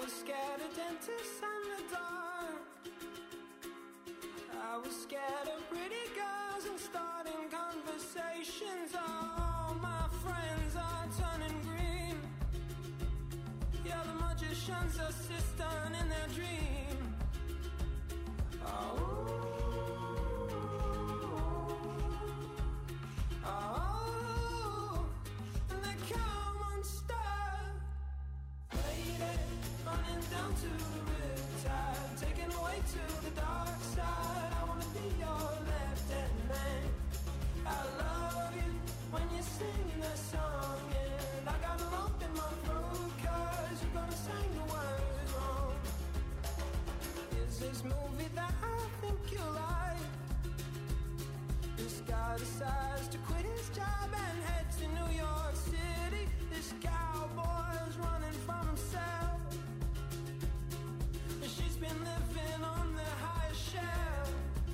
was scared of dentists and the dark. I was scared of pretty girls and starting conversations. All my friends are turning green. Yeah, the magician's assistant in their dream. Oh. Decides to quit his job and head to New York City. This cowboy's running from himself. She's been living on the highest shelf.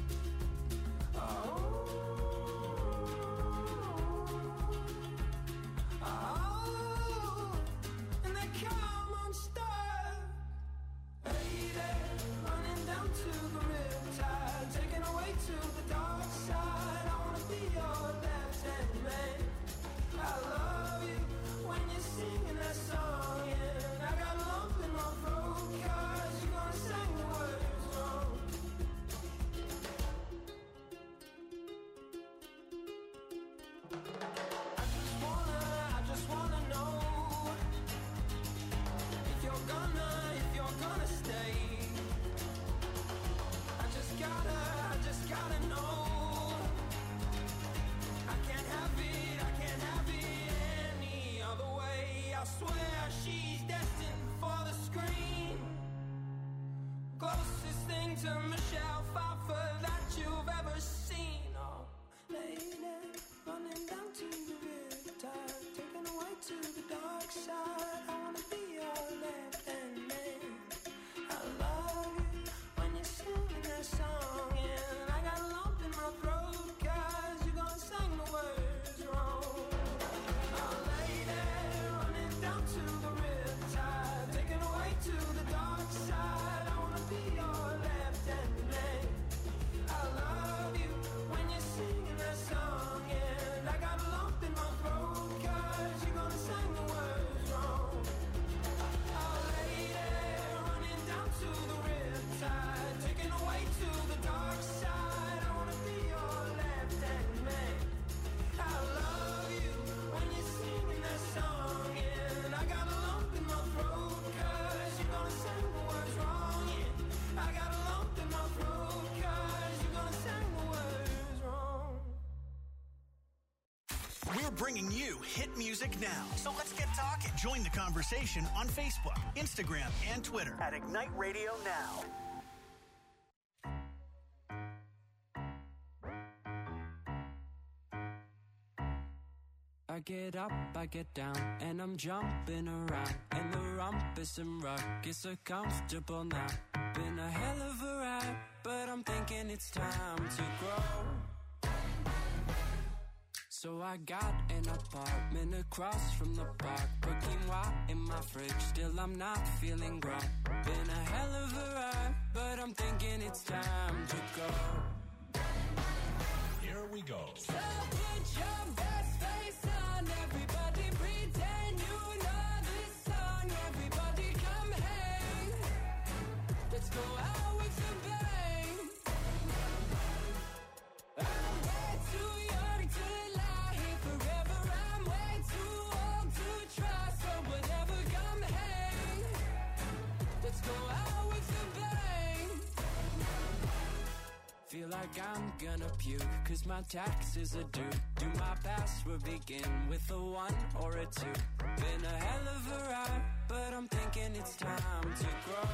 And they come unstuck. Lady, running down to the riptide, taken away to the dark side. Your left-hand man, I love you when you're singing that song, and I got a lump in my throat 'cause you're gonna sing the words wrong. I just wanna know if you're gonna stay. I just gotta know. I swear she's destined for the screen. Closest thing to Michelle Pfeiffer that you've ever seen. Oh, lady, running down to the riptide, taken away to the dark side. I wanna be your left-hand man. I love you when you're singing that song, and I got a lump in my throat 'cause you're gonna sing the words wrong. Bringing you hit music now. So let's get talking. Join the conversation on Facebook, Instagram, and Twitter at Ignite Radio Now. I get up, I get down, and I'm jumping around. And the rumpus and ruckus are comfortable now. Been a hell of a ride, but I'm thinking it's time to grow. So I got an apartment across from the park. Put quinoa in my fridge, still I'm not feeling grown. Been a hell of a ride, but I'm thinking it's time to go. Here we go. So put your best face on, everybody pretend you know this song. Everybody come hang, let's go out with a bang. I'm way too young to lie here forever. I'm way too old to try, so whatever, come hang, let's go out with a bang. Feel like I'm gonna puke, 'cause my taxes are due. Do my password begin with a 1 or a 2? Been a hell of a ride, but I'm thinking it's time to grow.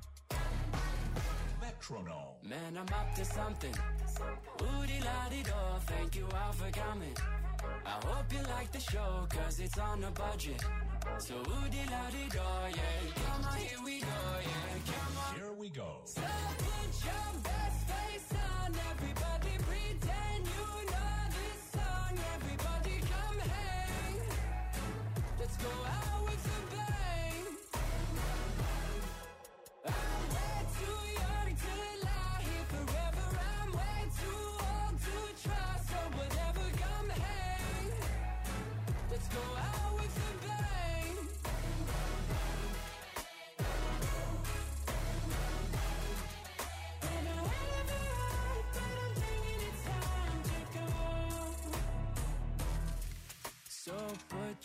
Metronome. Man, I'm up to something. Oodie-la-dee-do, thank you all for coming. I hope you like the show, 'cause it's on a budget. So oodie-la-dee-do, yeah. Come on, here we go, yeah. Come on. Here we go. So put your best face on, everybody pretend you know this song. Everybody come hang, let's go out with a bang.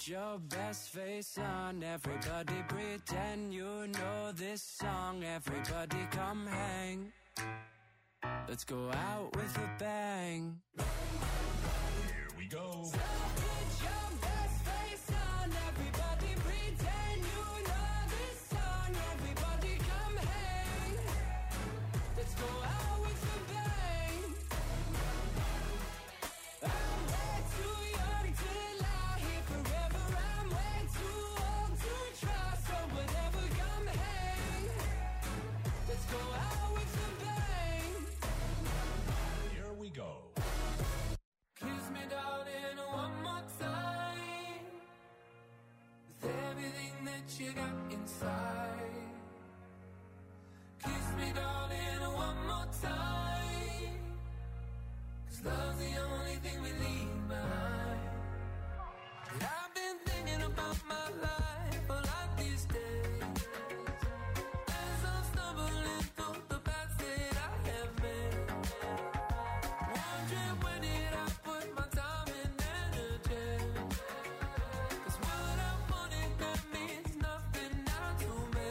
your best face on. Everybody pretend you know this song. Everybody come hang. Let's go out with a bang. Here we go. So put your best face on. Everybody pretend you know this song. Everybody come hang. Let's go out with a bang. I'm way too young to lie here forever. I'm way too old to try. So whatever, come hang. Let's go out with a bang. Here we go. Kiss me, darling, one more time. With everything that you got inside. Kiss me, darling, one more time. 'Cause love's the only thing we leave behind. And I've been thinking about my life a lot these days. As I'm stumbling through the paths that I have made. Wondering where did I put my time and energy. 'Cause what I wanted, that means nothing now to me.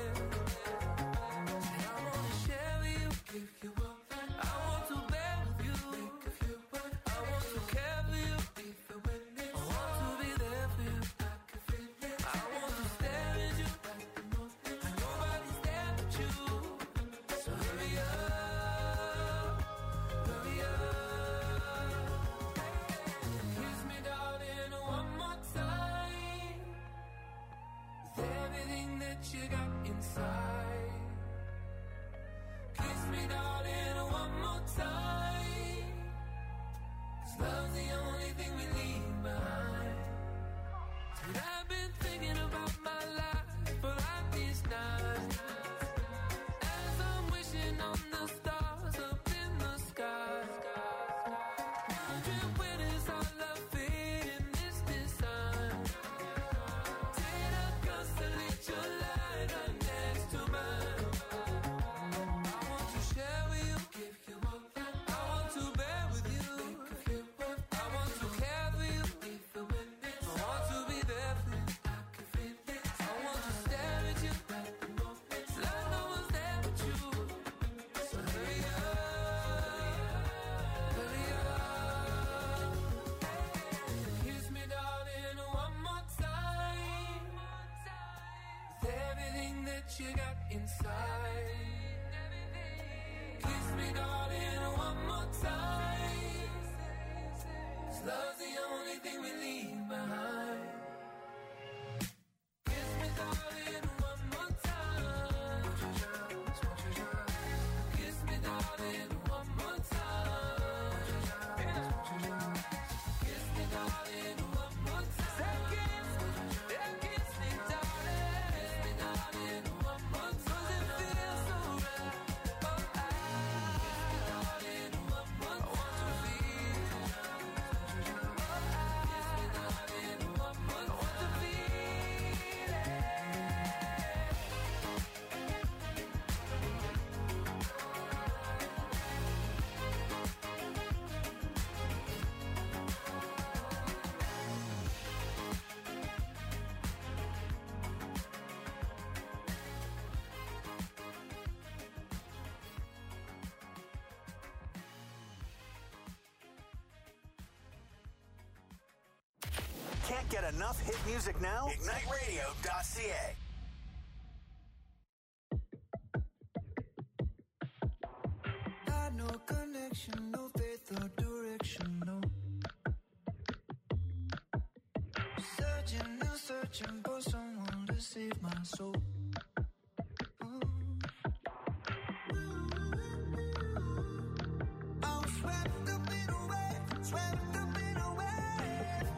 And I wanna share with you, give you up. I want to bear with you, think of you. I want to care for you, even when it's I want to be there for you, I can feel it. I want to stare at you, and nobody's there but you. So hurry up, hurry up. Kiss me, darling, one more time. With everything that you got inside. Kiss me, darling, one more time. 'Cause love's the only thing we leave behind. But I've been thinking about my life for like these nights. As I'm wishing on the stars up in the sky. Wondering where does our love fit in this design. Did I constellate your light right next to mine? I want to share with you, give you up. I want to bear with you, think of you. I want to care for you, even when it's I want to be there for you, I can feel it. I want to stare at you, like no one's there but you. So hurry up, hurry up. Kiss me, darling, one more time. With everything that you got inside. Kiss me, darling, one more time. 'Cause love's the only thing we leave behind. Kiss me, darling, one more time. Kiss me, darling, one more time. Kiss me, darling, one more time. Kiss me, darling. Kiss me, darling, one more time. 'Cause it feels so right. Oh, darling, one more time. I want to feel. Kiss me, darling, one more time. I want to feel it. Can't get enough hit music now? IgniteRadio.ca. Had no connection, no faith or direction, no. Searching and searching for someone to save my soul. I'm swept up in a wave, swept up in a wave.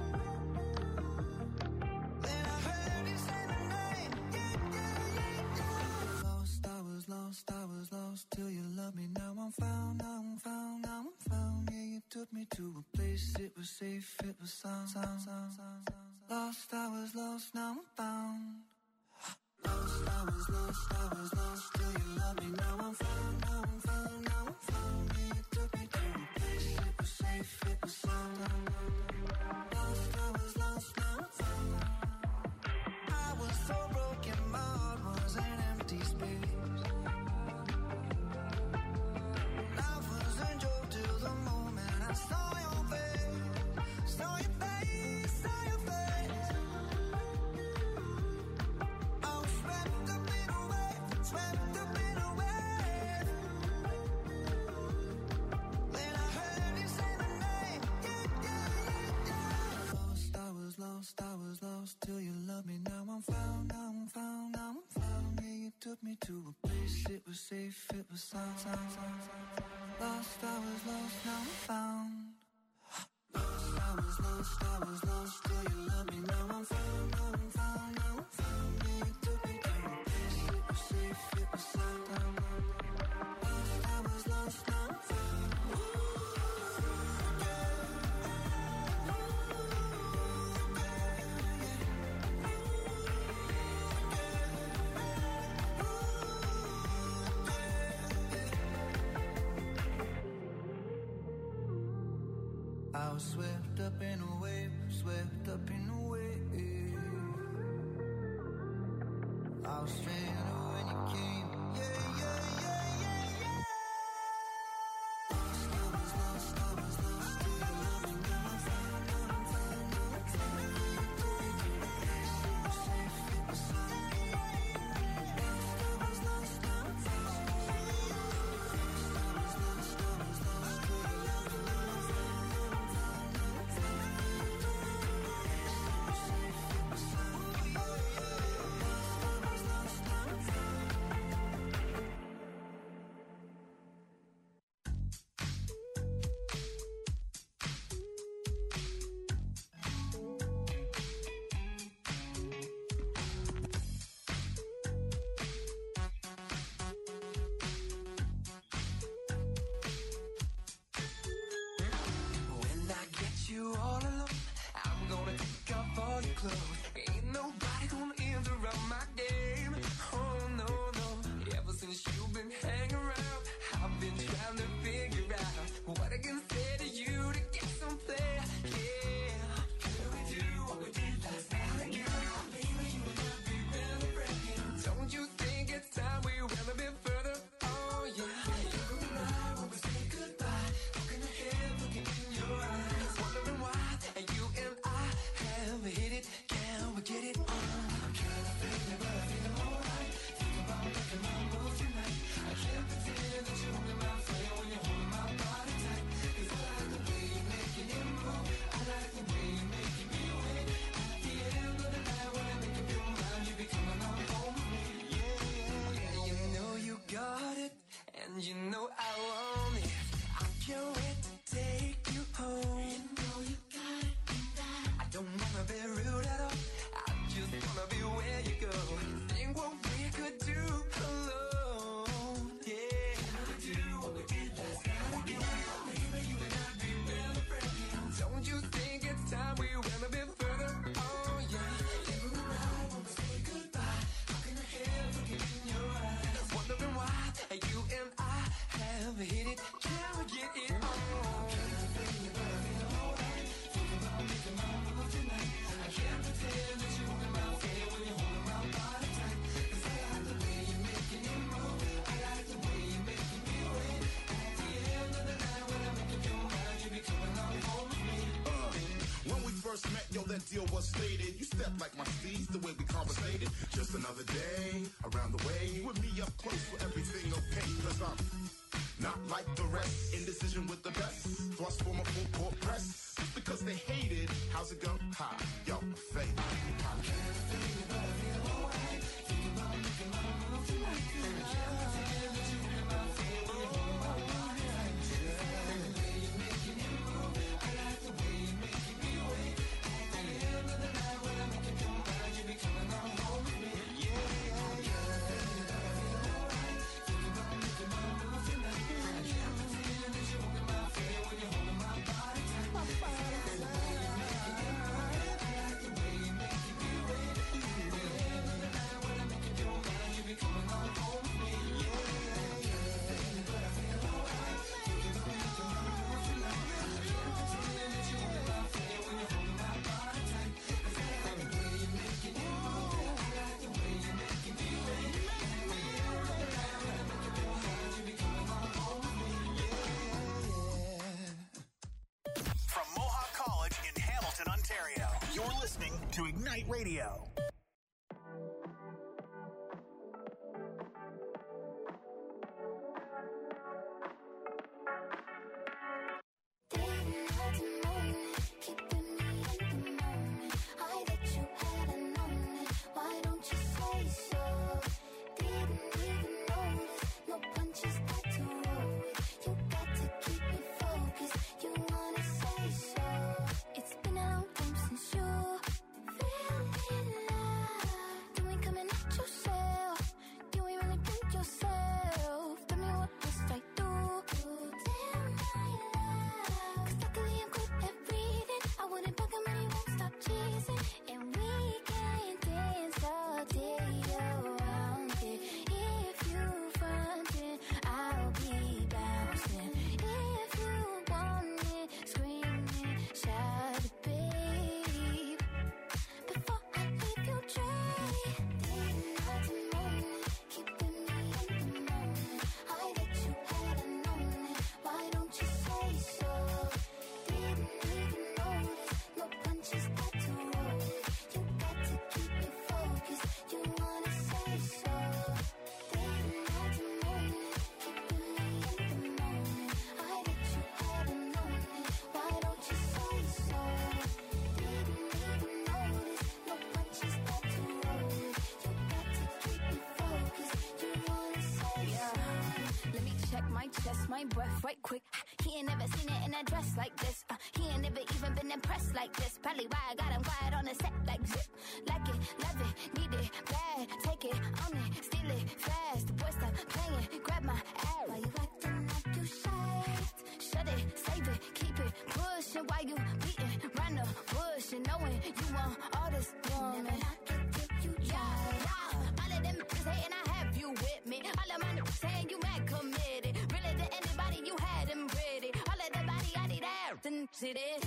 Then I heard you say my name, yeah. Lost, I was lost till you loved me. Now I'm found, now I'm found, now I'm found. Yeah, you took me to a place, it was safe, it was sound. Lost, I was lost, now I'm found. Lost, I was lost till you loved me. Now I'm found, now I'm found, now I'm found. Yeah, you took me to a place, it was safe, it was sound. Lost, I was lost, now I'm found. me to a place, it was safe, it was sound. Lost, I was lost, now I'm found. Lost, I was lost, I was lost, till you love me, now I'm found, now I'm found, now I'm found. Yeah, you took me to a place, it was safe, it was sound. Lost, I was lost, now I'm found. I was swept up in a wave, swept up in a wave. I was stranded when you came, yeah, yeah, yeah, yeah, yeah. Lost, I was lost, I was lost, till you love me, now I'm found, now I'm found, now I'm found. Yeah, you took me to a place, it was safe, it was sound. Lost, I was lost, now I'm found. Lost, I was lost, I was lost, till you love me, now I'm found. When I get you all alone, I'm gonna take off all your clothes. Ain't nobody gonna interrupt my game. Oh no, no. Ever since you've been hanging around, I've been trying to figure out what I can say to you to get some play. Yeah. Can we do what we did last night again? Baby, you and I be really breaking. Don't you think it's time we went a bit further? Oh yeah. You and I, when we say goodbye, looking ahead, looking in your eyes, wondering why you and I have hit it. Can we get it on? I'm kinda feeling, but I feel alright. Think about making my move tonight. I can't pretend that you're only my friend when you're holding my body tight. 'Cause I like the way you're making it move. I like the way you're making me wait. At the end of the night, when I make up your mind, you be coming on home with me. Yeah, you know you got it, and you know I want it. I can't wait to take you home. You know you got it, and I don't wanna be rude at all. I just wanna be where you go. Think what we could do alone. Yeah, can we do what we did last night again? Maybe you and I be really breaking. Don't you think it's time we went a bit further? Oh yeah. You and I, when we say goodbye, looking ahead, looking in your eyes, wondering why you and I have hit it. Can we get it on? I'm kinda feeling, but I feel alright. Think about making my move tonight. I can't pretend that you're only my friend when you're holding my body tight. 'Cause I like the way you're making it move. I like the way you're making me wait. At the end of the night, when I make up your mind, you be coming on home with me. When we first met, yo, that deal was stated. You stepped like my steez, the way we conversated. Just another day, around the way. You and me up close for everything, okay? 'Cause I'm not like the rest. Indecision with the best. Thrust from a full court press. Just because they hated, how's it go? Ha, yo, fade. I'm kinda feeling, but I feel alright. Think about making my move tonight. I can't pretend that you ain't my friend when you're holding my body tight. I like the way you're making it move. I like the way you're making me wait. At the end of the night, when I make up your mind, you be coming on home with me. Yeah, I'm kinda feeling, but I feel alright. Think about making my move tonight. I can't pretend that you're only my friend when you're holding my body tight. I like the way you're making it move. I like the way you're making me wait. At the end of the night, when I make up your mind, you be coming on home with me. Yeah, I'm kinda feeling, but I feel alright. Think about making my move tonight. I can't pretend that you're only my friend when you're holding my body tight. 'Cause I like the way you're making it move. I like the way you're making me wait. At the end of the night, when I make up your mind, you be coming on home with me. Yeah. From Mohawk College in Hamilton, Ontario, you're listening to Ignite Radio. Didn't have to know it, keeping me in the moment. I bet you had known it. Why don't you say so? Didn't even my chest, my breath right quick. He ain't never seen it in a dress like this. He ain't never even been impressed like this. Probably why I got him quiet on the set like zip. Like it, love it, need it, bad. Take it, own it, steal it, fast. The boy stop playing, grab my ass. Why you acting like you shy? Shut it, save it, keep it pushing. Why you beating round the bush and knowing you want all this woman? Never not to give you yeah. All of them is hating, I have you with me. All of my niggas saying you mad committed. Really to anybody you had them ready. All of the body I need out and see this.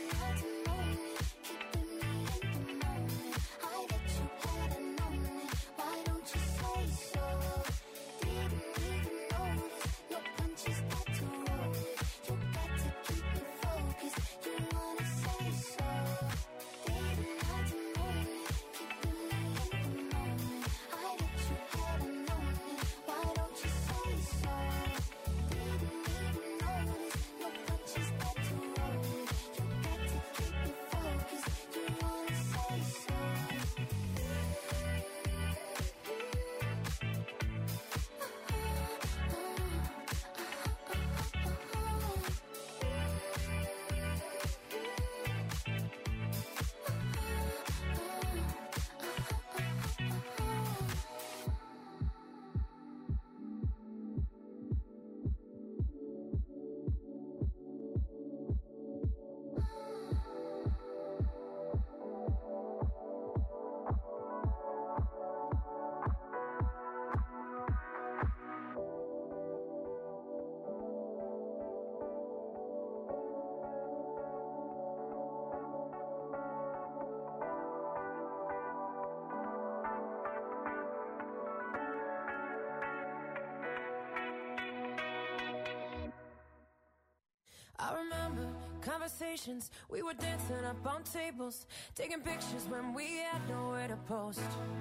I remember conversations, we were dancing up on tables, taking pictures when we had nowhere to post.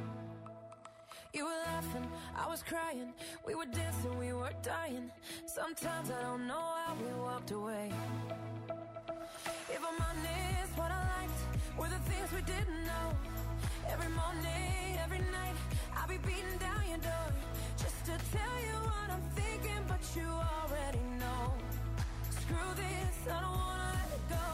You were laughing, I was crying, we were dancing, we were dying. Sometimes I don't know how we walked away. If I'm honest, what I liked were the things we didn't know. Every morning, every night, I'll be beating down your door just to tell you what I'm thinking, but you already know. Screw this, I don't wanna let it go.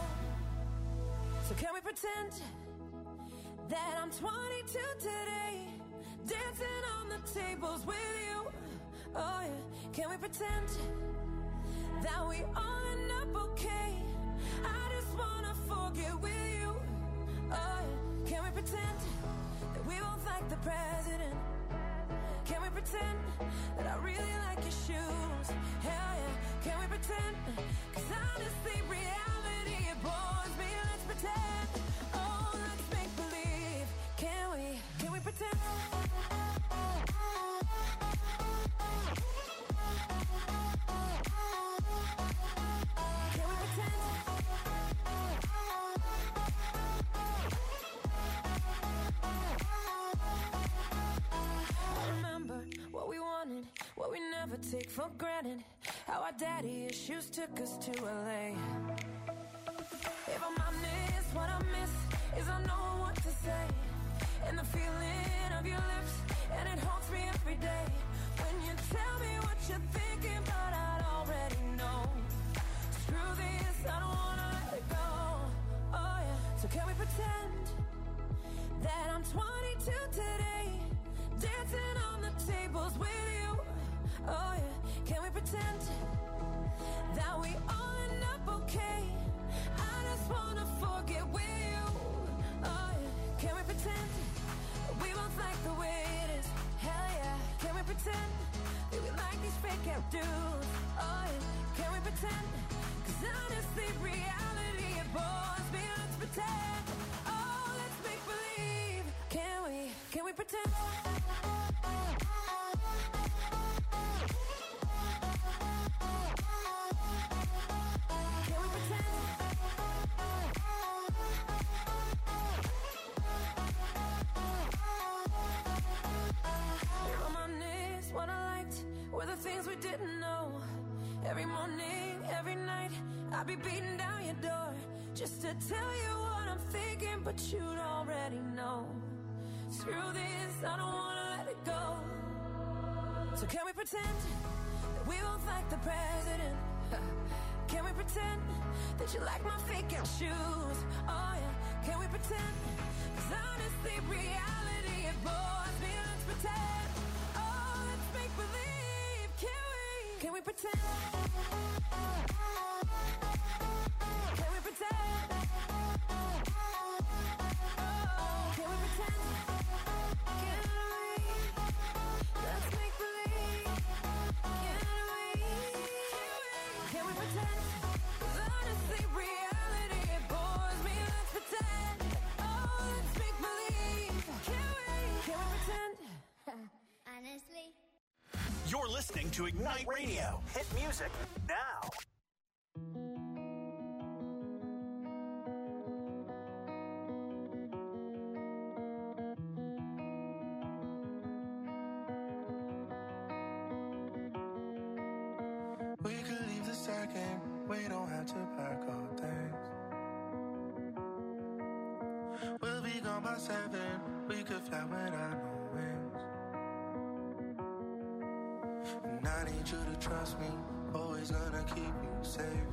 So can we pretend that I'm 22 today, dancing on the tables with you? Oh yeah, can we pretend that we all end up okay? I just wanna forget with you. Oh yeah, can we pretend that we both like the president? Can we pretend that I really like your shoes? Hell yeah, can we pretend? Cause honestly, reality, it bores me. Let's pretend. Oh, let's make believe. Can we pretend? Can we pretend? I remember what we wanted, what we never take for granted. How our daddy issues took us to LA. If I'm honest, what I miss is I know what to say. And the feeling of your lips, and it haunts me every day. When you tell me what you're thinking, but I'd already know. Screw this, I don't wanna let it go. Oh yeah, so can we pretend that I'm 22 today, dancing on the tables with you? Oh yeah, can we pretend that we all end up okay? I just wanna forget with you. Oh yeah, can we pretend that we both like the way it is? Hell yeah, can we pretend that we like these fake out dudes? Oh yeah, can we pretend? Cause honestly, reality, it bores me. Let's pretend. Oh, let's make believe. Can we pretend? What I liked were the things we didn't know. Every morning, every night, I'll be beating down your door just to tell you what I'm thinking, but you'd already know. Screw this, I don't wanna let it go. So can we pretend that we both like the president. Can we pretend that you like my fake ass shoes? Oh yeah, can we pretend? 'Cause honestly, reality it bores me. Let's pretend. Oh, let's make believe. Can we? Can we pretend? Can we pretend? Oh, can we pretend? Can we? Let's make believe. Can we? Can we pretend? 'Cause honestly, reality it bores me. Let's pretend. Oh, let's make believe. Can we? Can we pretend? Honestly. You're listening to Ignite Radio. Hit music now. We could leave the second, we don't have to pack our things. We'll be gone by 7, we could fly without no wings. And I need you to trust me, always gonna keep you safe.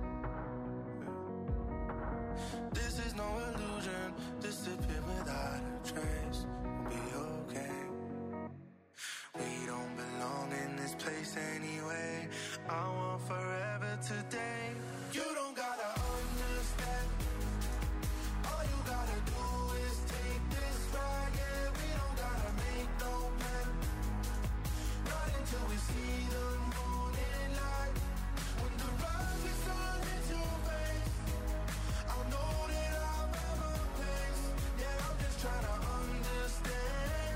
This is no illusion, disappear without a trace. We'll be okay. We don't belong in this place anyway. I want forever today. You don't gotta understand. All you gotta do is take this ride. Yeah, we don't gotta make no plan. Not until we see the morning light. When the rise is turned into rain, I'll know that I'll have a place. Yeah, I'm just trying to understand.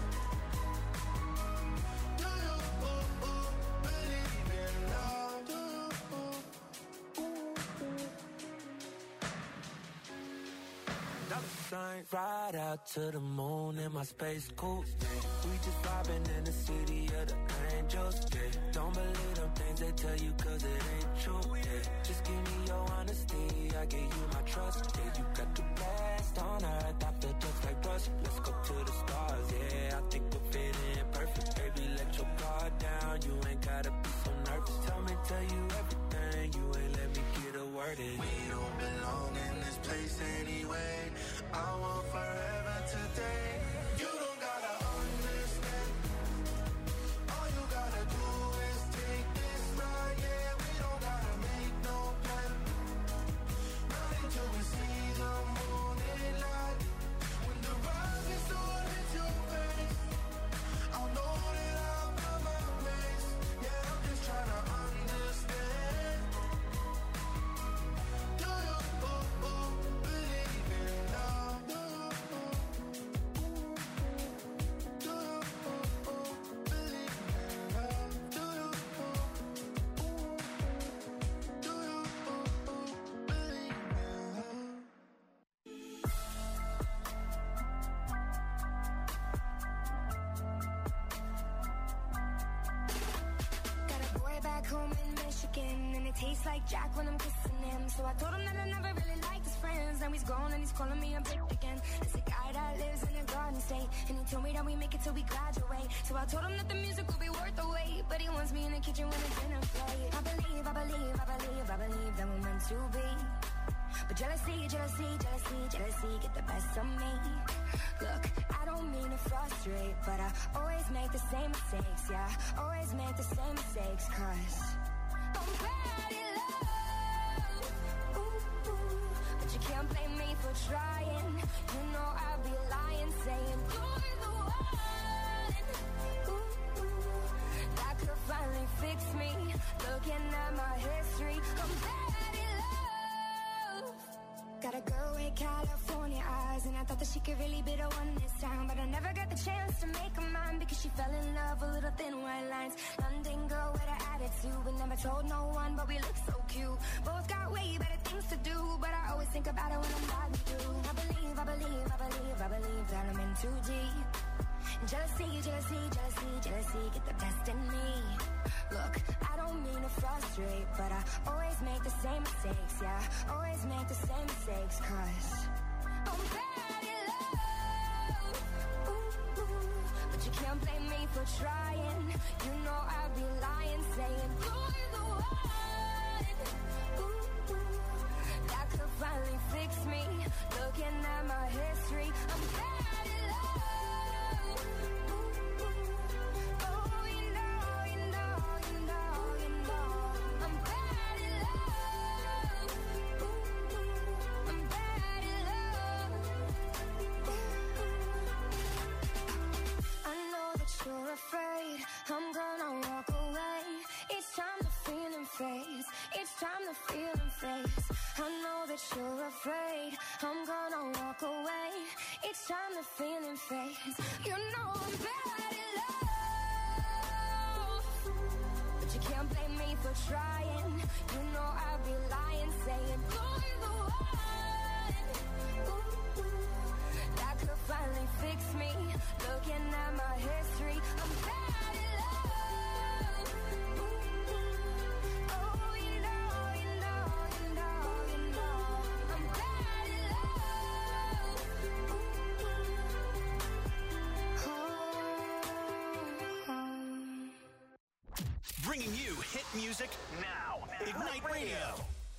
Do you believe in love? Do Ride out to the moon in my space coupe. We just vibing in the city of the angels. Don't believe them things they tell you 'cause it ain't true. Just give me your honesty, I give you my trust. You got the best on earth, I feel just like rust. Let's go to the stars, yeah, I think we're fitting perfect. Baby, let your guard down, you ain't gotta be so nervous. Tell you everything, you ain't let me get a word in. We don't belong in this place anyway. I want forever today. You don't gotta understand. All you gotta do is take this ride. Yeah, we don't gotta make no plan. Not until we see the morning light. When the rise is turned into rain, I'll know that I'll have a place. Yeah, I'm just trying to understand. Do you believe in love? Do you believe in love? Do you believe in love? Got a boy back home in Michigan, and it tastes like Jack when I'm kissing him. So I told him that I never really liked his friends. Now he's gone and he's calling me a bitch again. It's a guy that lives in a garden state, and he told me that we make it till we graduate. So I told him that the music will be worth the wait, but he wants me in the kitchen when the dinner plate. I believe that we're meant to be. But jealousy get the best of me. Look, I don't mean to frustrate, but I always make the same mistakes. Yeah, always make the same mistakes, 'cause I'm bad in love. Ooh, but you can't blame me for trying. You know I'd be lying, saying you're the one. That could finally fix me. Looking at my history, I'm bad in love. Got a girl with California eyes, and I thought that she could really be the one this time. But I never got the chance to make her mine, because she fell in love with little thin white lines. London girl with an attitude, but never told no one, but we look so cute. Both got way better things to do, but I always think about it when I'm riding through. I believe that I'm in too deep. Jealousy get the best in me. Look, I don't mean to frustrate, but I always make the same mistakes. Yeah, always make the same mistakes, 'cause I'm bad in love. But you can't blame me for trying. You know I'd be lying, saying you're the for trying. You know I'll be lying, saying you're the one. Ooh, that could finally fix me. Looking at my history, I'm bad at love. Ooh, oh, you know, you know, you know, you know, I'm bad at love. Bringing you hit music now. Ignite Radio.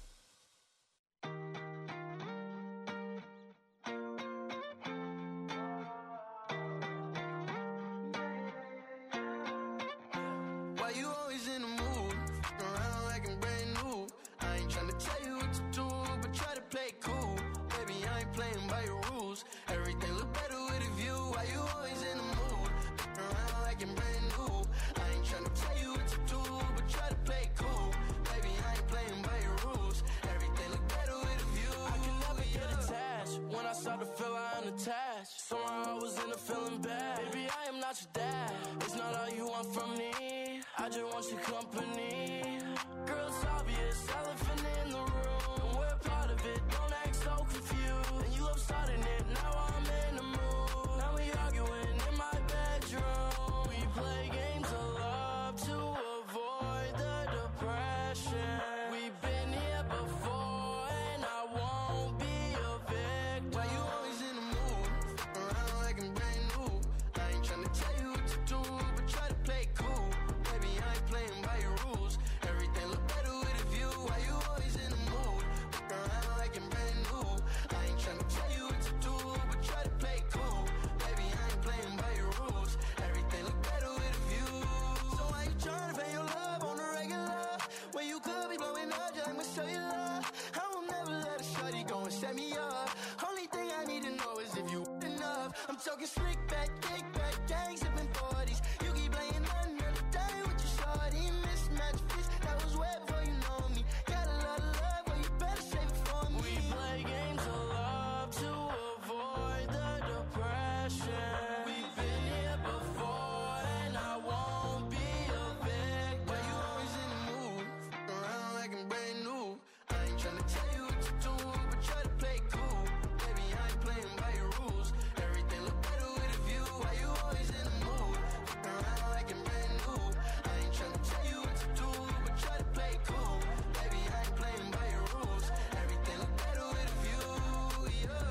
Why you always in the mood? Around like I'm brand new. I ain't tryna tell you what to do, but try to play cool. Baby, I ain't playing by your rules. Everything look better with a view. Why you always in the mood? Around like I'm brand new. I ain't tryna tell you what to do, but try to play cool. Baby, I ain't playing by your rules. Everything look better with a view. I can never get attached. When I start to feel I'm unattached, somehow I was in a feeling bad. Baby, I am not your dad. It's not all you want from me. I just want your company. Girl, it's obvious, elephant in the room, and we're part of it. Don't act so confused. And you love starting it. Now I'm in the mood. Now we arguing in my bedroom. We play games of love to avoid the depression. We've been here before, and I won't be a victim. Why you always in the mood? Around like I'm brand new. I ain't tryna tell you what to do, but try to play cool. Baby, I ain't playing by your rules. Everything look better with a view. Why you always in the mood? Around like I'm brand new. I ain't tryna tell you what to do, but try to play cool. Baby, I ain't playing by your rules. Everything look better with a view. So why you tryna pay your love on the regular? When you could be blowing up just like my cellular. I will never let a shorty go and set me up. Only thing I need to know is if you enough. I'm talking slick back, kick back, gang sipping 40s. You keep playing another day with your shorty. Mismatch fist, that was way before you know me. Got a lot of love, but you better save it for me. We play games of love to avoid the depression. We've been here before, and I won't be a victim. Why you always in the mood? Around like I'm brand new. I ain't tryna tell you what to do, but try to play cool. Baby, I ain't playing by your rules. Everything look better with a view. Why you always in the mood? Around like I'm brand new. I ain't tryna tell you what to do, but try to play cool. Baby, I ain't playing by your rules. Everything look better with a view, yeah.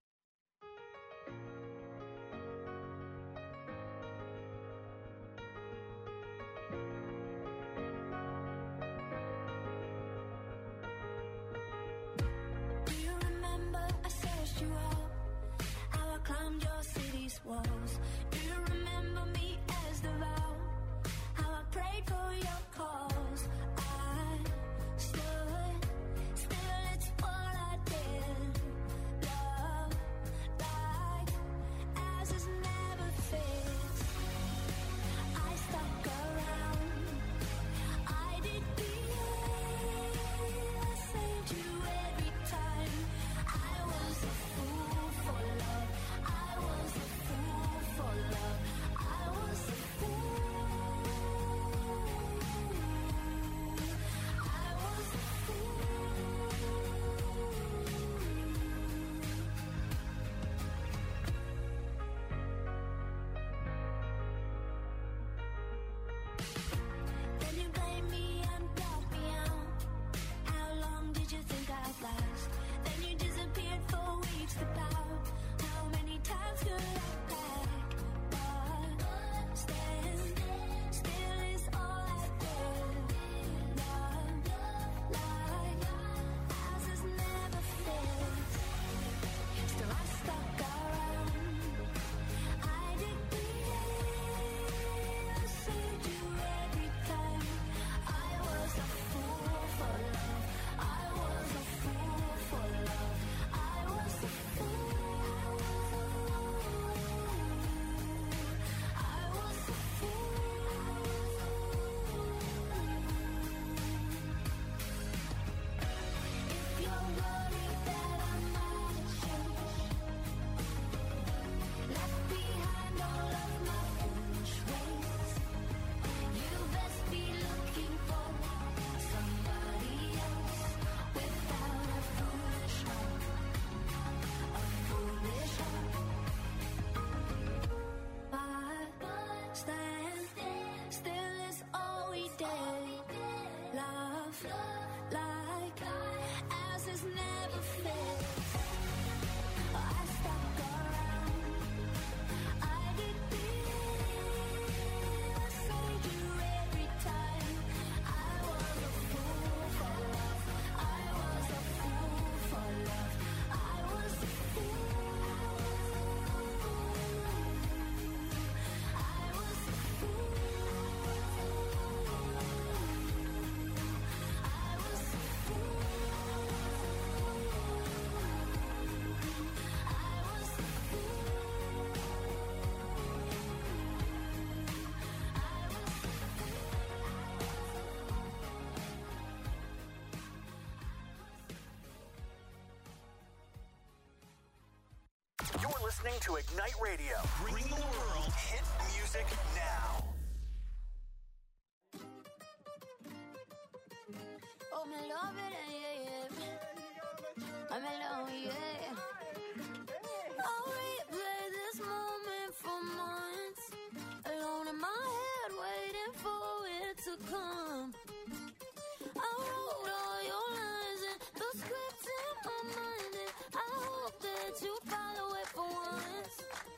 Do you remember I searched you out? How I climbed your city's walls. Do you remember me as the vow? How I prayed for your cause. I stood still, it's what I did. Love like as is never fixed. I stuck around. I did the I saved you every time. I was a fool for love. I was a fool for love. I was a fool. flow like ours has never failed. I stuck around, I did this for you every time. I was a fool for love, I was a fool for love, I was a fool. I was a fool. You're listening to Ignite Radio, bringing the world hit music now. Oh, me love it, yeah, yeah. I'm alone, yeah. I'll replay this moment for months, alone in my head, waiting for it to come. I wrote all your lines and the script in my mind, and I hope that you follow it for once.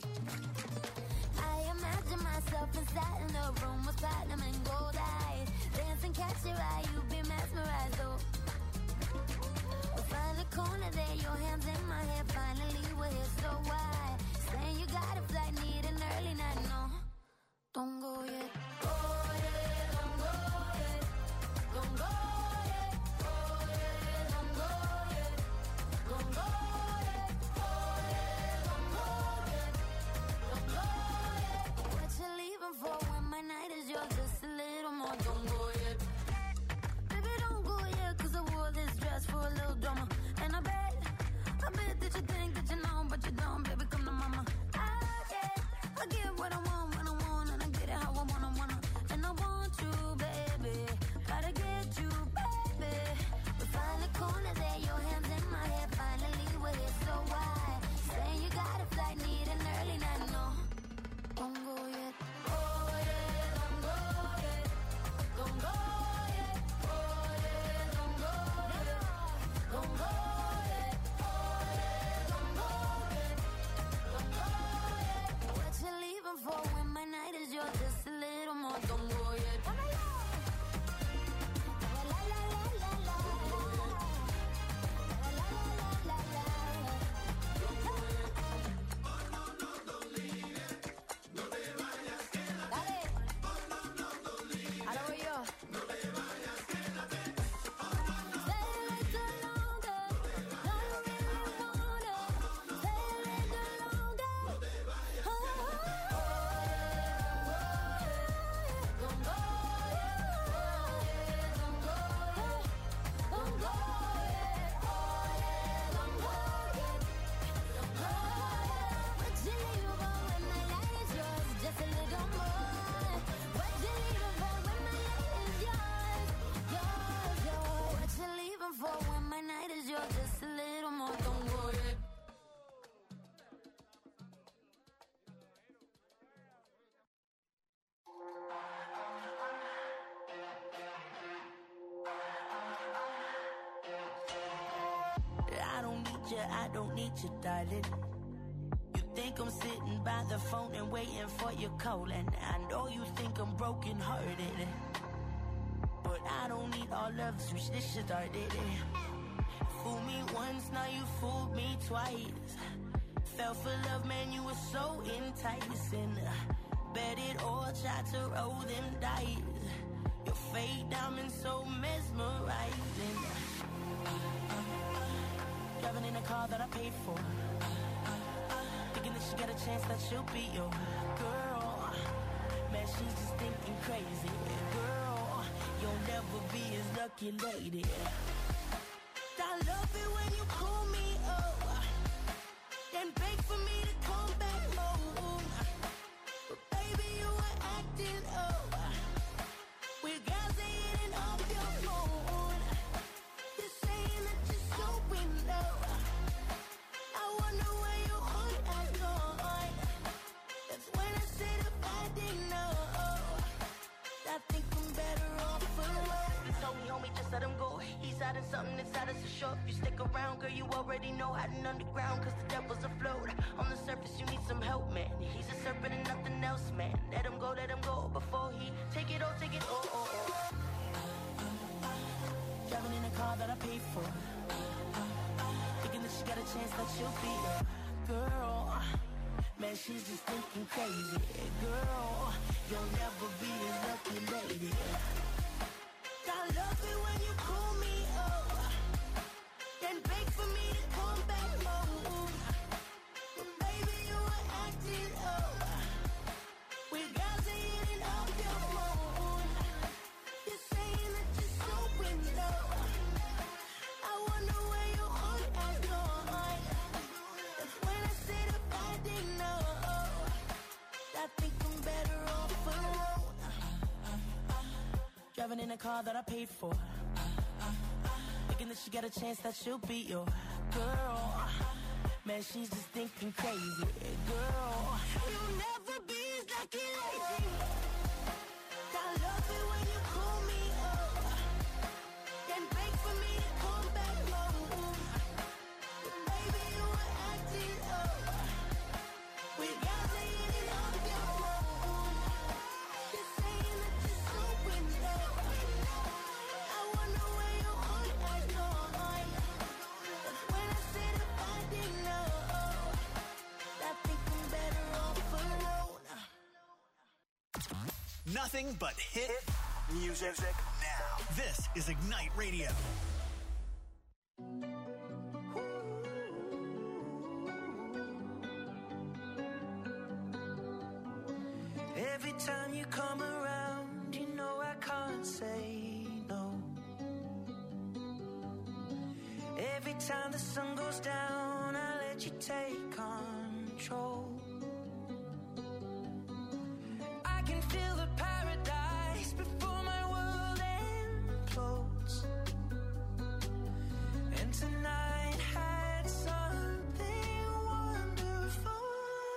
I imagine myself inside in the room with platinum and gold eyes, dancing, catch your eye, you be mesmerized, oh. We'll find the corner there, your hands in my hair, finally we're here, so why? Saying you got a flight, need an early night, no, don't go yet. Oh yeah, don't go yet, don't go yet, oh yeah, don't go yet, don't go yet, oh yeah, don't go yet, don't go yet. What you leaving for when my night is yours, just a little more, don't go yet. Baby, don't go yet, 'cause I wore this dress for a little drama. And I bet that you think that you know, but you don't, baby, come to mama. I get what I want when I want, and I get it how I wanna. And I want you, baby, gotta get you, baby. We find the corner there, your hands in my hair, finally we're here, so why? Saying you got a flight, need an early night, no, don't go yet. Oh yeah, don't go yet, don't go yet, oh yeah, don't go yet, don't go yet, oh yeah, don't go yet, don't go yet. What you leaving for when my night is yours, just a little more, don't go yet. La la la la la la, la la la la la. Dale. A lo voy yo. Stay a little longer. No, you really wanna. Stay a little longer. Oh, don't go yet. Don't go yet. Don't go yet. Oh yeah, don't go yet. Don't go yet. What you leaving for when my light is yours? Just a little more. What you leaving for when my light is yours? Yours, yours. What you leaving for when my night is yours? Just a little more. Don't go yet. I don't need you, darling. You think I'm sitting by the phone and waiting for your call, and I know you think I'm broken hearted, but I don't need all love to switch this shit started. Fool me once, now you fooled me twice. Fell for love, man, you were so enticing. Bet it all, tried to roll them dice. Your fake diamonds so mesmerizing. Driving in a car that I paid for. Thinking that she got a chance that she'll be your girl. Man, she's just thinking crazy. Girl, you'll never be his lucky lady. I love it when you call me up, then beg for me to come back home. But baby, you were acting up. With girls eating off your phone. You're saying that you're so in love. I wonder where you are at, Lord. That's when I said if I didn't know, I think I'm better off alone. So homie, just let him go. and something inside us is sure. If you stick around, girl, you already know hiding underground, cause the devil's afloat. On the surface, you need some help, man. He's a serpent and nothing else, man. Let him go before he take it all, Driving in a car that I paid for, thinking that she got a chance that she'll be a girl. Man, she's just thinking crazy. Girl, you'll never be a lucky lady. I love it when you call me up, then beg for me to come back home. But baby, you are acting up. We got to hit it off your phone. You're saying that you're so in love. I wonder where your heart has gone. That's when I said if I didn't know, I think I'm better off alone. Driving in a car that I paid for, thinking that she got a chance that she'll be your girl. Man, she's just thinking crazy. Girl, you'll never be as lucky lady. I love it when you call me up, then beg for me to come back home. But baby, you were acting up. We got to hit it off your phone. You're saying that you're so in love. I wonder where your heart has gone. That's when I said if I didn't know, I think I'm better off alone. Nothing but hit music now. This is Ignite Radio. Every time you come around, you know I can't say no. Every time the sun goes down, I let you take control. I can feel the paradise before my world implodes. And tonight had something wonderful.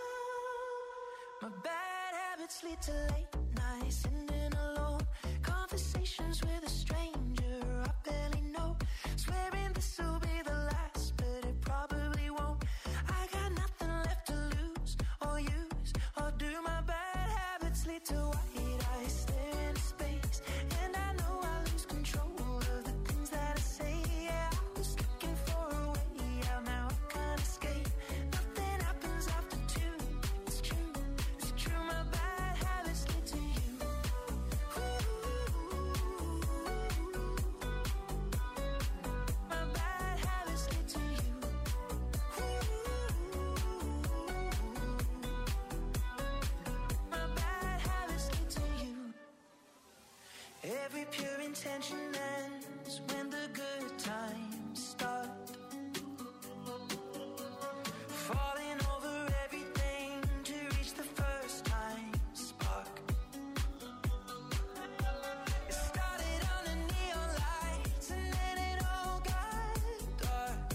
My bad habits lead to late nights, sitting alone, conversations with a stranger I barely know, swearing this will be the last, but it probably won't. I got nothing left to lose or use or do. My bad habits lead to white eyes staring into space, and I know I lose control of the things that I say. Yeah, I was looking for a way out, now I can't escape. Nothing happens after two. It's true, it's true. My bad habits lead to you. My bad habits lead to you. My bad habits lead to you. Every pure intention ends when the good times start. Falling over everything to reach the first time spark. It started on the neon lights and then it all got dark.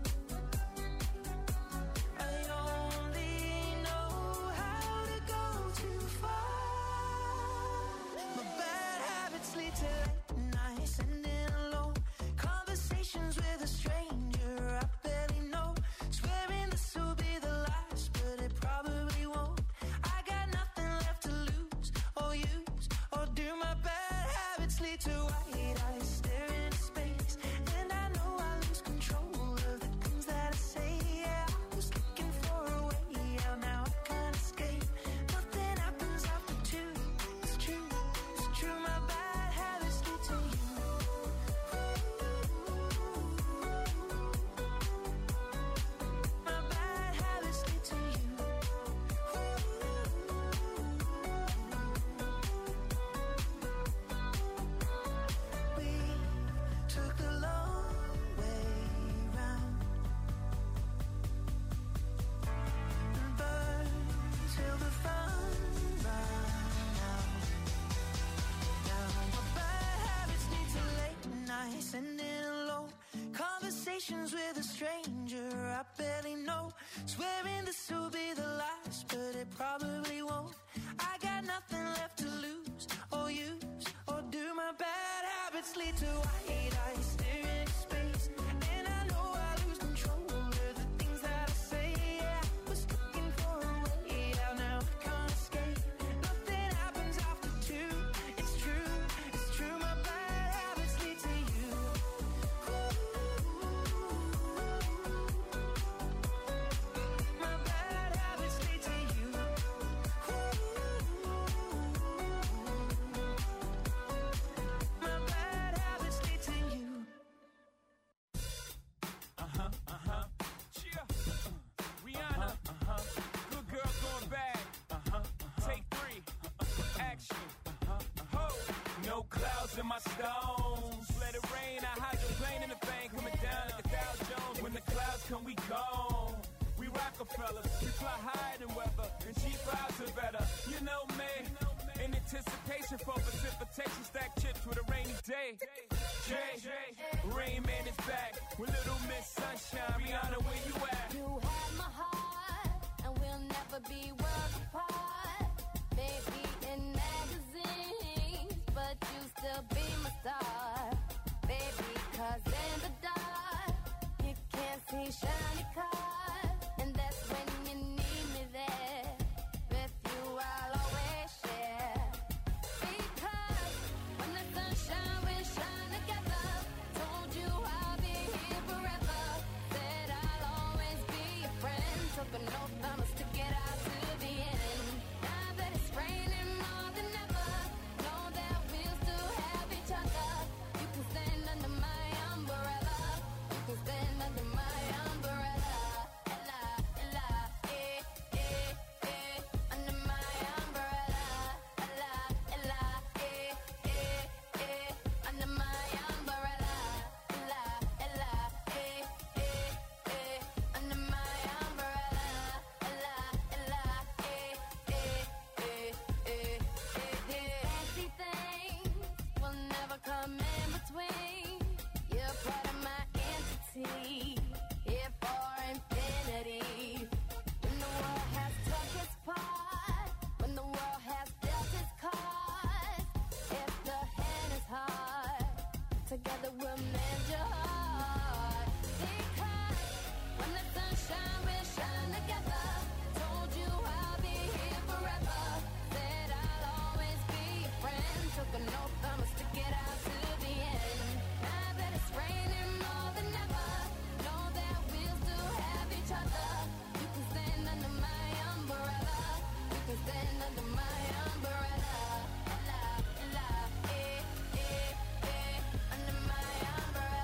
I only know how to go too far. My bad habits lead to late nights, sitting alone, conversations with a stranger I barely know, swearing this will be the last, but it probably won't. I got nothing left to lose or use or do. My bad habits lead to white eyes staring into space, and I know I lose control of the things that I say. Yeah, I was looking for a way out, now I can't escape. Nothing happens after two. It's true, it's true. My bad habits lead to you. My bad habits lead to you. We took the long way round and burned till the fun ran out. Now my bad habits lead to late nights, sitting alone, conversations with a stranger I barely know, swearing this will be the last, but it probably won't. I got nothing left to lose or use or do. My My bad habits lead to white eyes staring into space, and I know I lose control of the things that I say. Yeah, I was looking for a way out, now I can't escape. Nothing happens after two. It's true. My bad habits lead to you. My bad habits lead to you. My bad habits lead to you. Cheer. Rihanna. Good girl going bad. Take 3. Action. Ho. No clouds in my stones. Let it rain. I hydroplane in the bank. Coming down like a Dow Jones. When the clouds come, we gone. We Rockefellers. We fly higher than weather. And cheap vibes are better. You know me. In anticipation for precipitation. Stack chips with a rainy day. Jay. Rain Man is back. With Little Miss Sunshine. Rihanna, where you at? You have my heart, and we'll never be worlds apart. Maybe in magazines, but you still be my star. Baby, 'cause in the dark, you can't see shiny cars. And that's when you need me there. With you, I'll always share. Because when the sunshine will shine together, told you I'll be here forever. Said I'll always be your friend. Took an oath, I'ma stick it out to the end. Now that it's raining more than ever, know that we'll still have each other. You can stand under my umbrella. You can stand under my umbrella. Ella, ella, under my umbrella. Ella, ella, under my umbrella. Ella, ella, under my umbrella. Ella, ella, fancy things will never come in between. You're part of my entity, here for infinity. When the world has took its part, when the world has dealt its cards, if the hand is hard, together we'll mend your heart. Because when the sunshine will shine together, told you I'll be here forever. Said I'll always be your friend. Took an oath, I'ma stick it out to the end. Now that it's raining more than ever, know that we'll still have each other. You can stand under my umbrella. You can stand under my umbrella. Ella, ella, under my umbrella.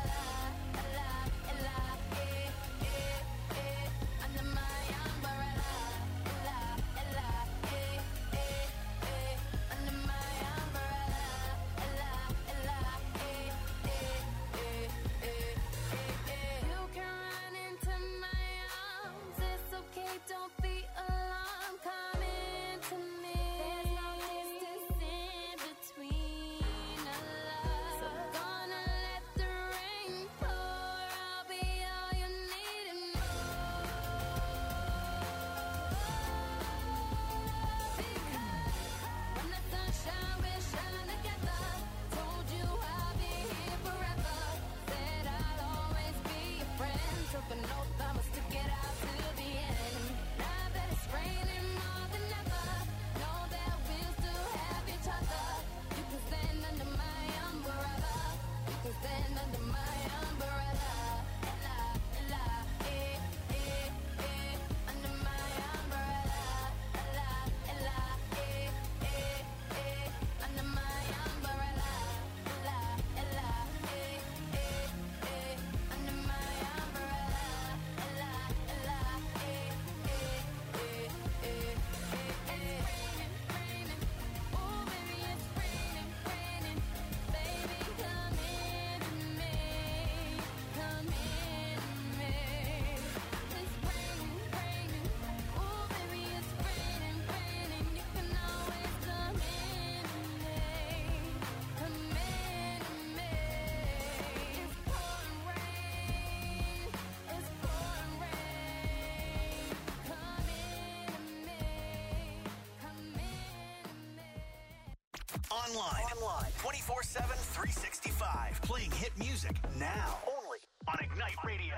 Online. 24/7, 365. Playing hit music now. Only on Ignite Radio.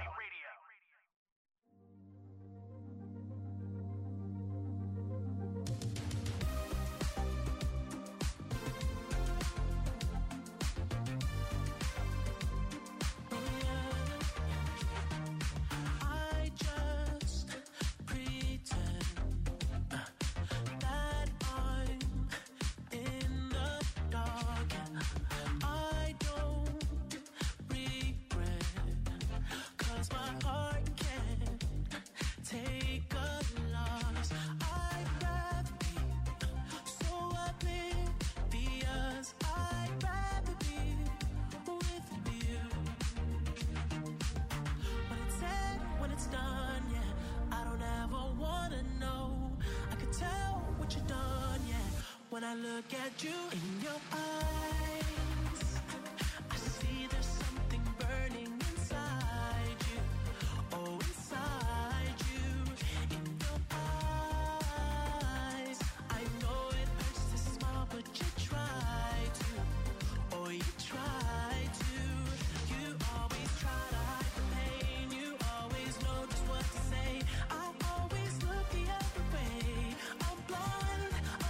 When I look at you in your eyes, I see there's something burning inside you. Oh, inside you, in your eyes. I know it hurts to smile, but you try to. Oh, you try to. You always try to hide the pain. You always know just what to say. I always look the other way. I'm blind.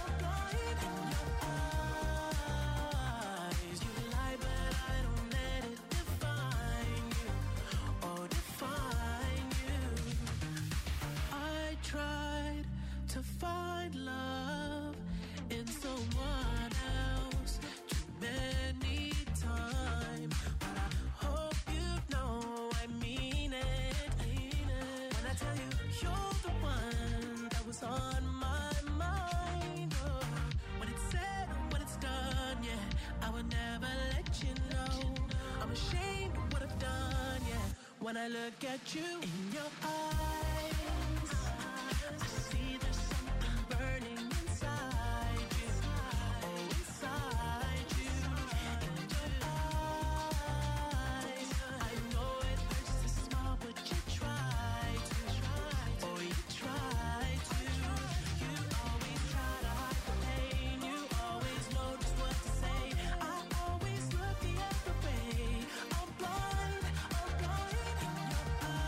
To find love in someone else too many times, but I hope you know I mean it. When I tell you you're the one that was on my mind. Oh, when it's said and when it's done, yeah, I would never let you know. I'm ashamed of what I've done, yeah. When I look at you in your eyes, I see there's something burning inside you. Oh, inside you. In your eyes, I know it hurts to smile, but you try to. Oh, you try to. You always try to hide the pain. You always know just what to say. I always look the other way. I'm blind. In your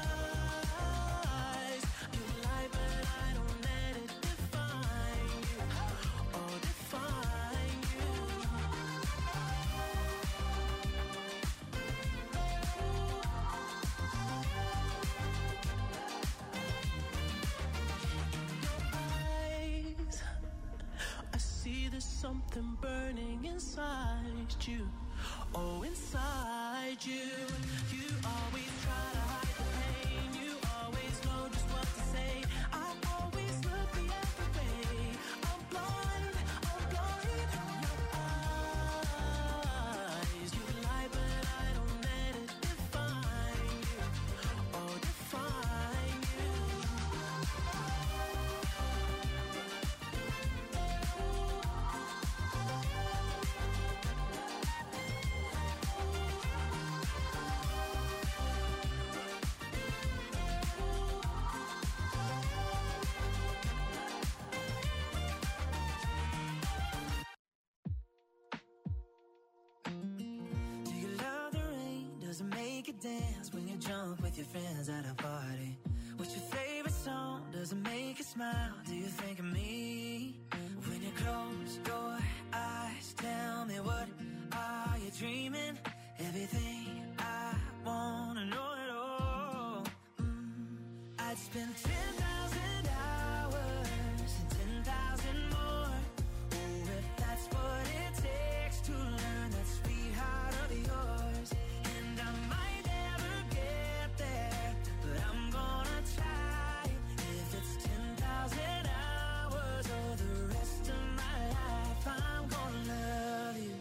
eyes. You lie, but I don't let it define you. Oh, define you. Eyes, I see there's something burning inside you. Oh, inside you. You always try to hide the pain. You always know just what to say. I always look the other way. I'm blind. In your eyes. You lie, but I don't let it define you. Oh, define you. Do you love the rain? Does it make you dance when you're drunk with your friends at a party? What's your favorite song? Does it make you smile? Do you think of me? When you close your eyes, tell me what are you dreaming? Everything I wanna know it all. I'd spend 10,000 hours and 10,000 more. Oh, if that's what it takes to learn that sweet heart of yours. And I might never get there, but I'm gonna try. If it's 10,000 hours or the rest of my life, I'm gonna love you.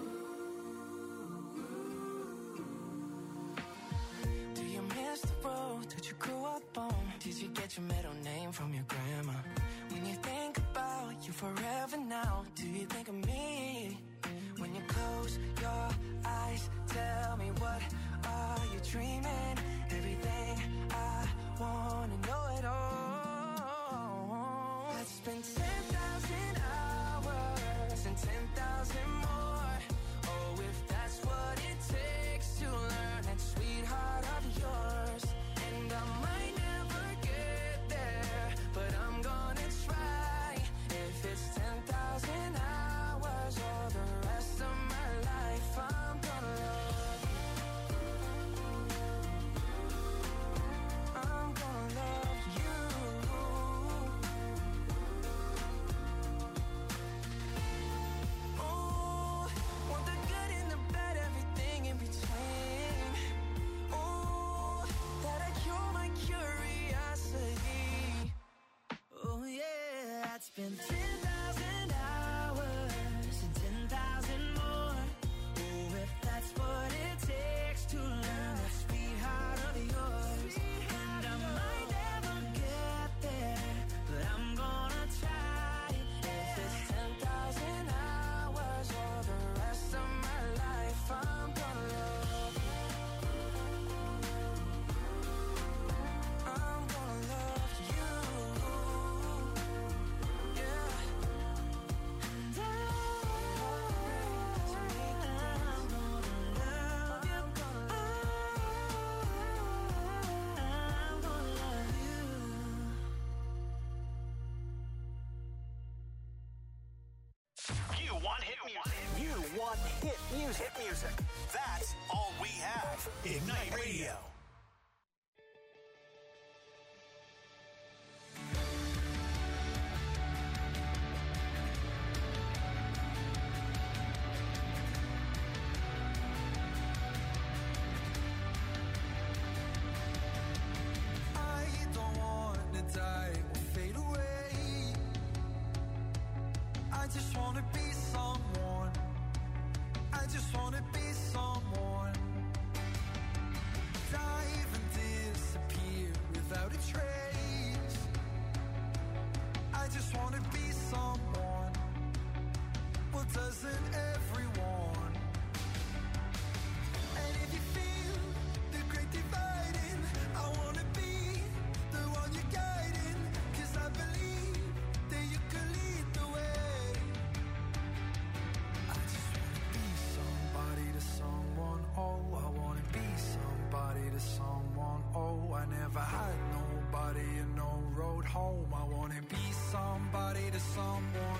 Do you miss the road that you grew up on? Did you get your middle name from your grandma? When you think about you forever now, do you think of me? When you close your eyes, tell me what are you dreaming? Everything I wanna know it all. I'd spend 10,000 hours and 10,000 spend 10,000 hours and 10,000 more. Oh, if that's what it takes to learn that sweetheart of yours. And I might never get there, but I'm gonna try. If it's 10,000 hours or the rest of my life, I'm gonna love you. I'm gonna love you. Yeah. And I'm You want hit music. You want hit music. Hit music. That's all we have. Ignite Radio. I don't wanna die or fade away. I just wanna be someone. I just wanna be someone. Dive and disappear without a trace. I just wanna be someone. Well, doesn't everyone? And if you feel the great dividing, I wanna be the one you're guiding. 'Cause I believe that you could lead the way. I just wanna be somebody to someone. Oh, I wanna be somebody to someone. Oh, I never had nobody and no road home. I wanna be somebody to someone.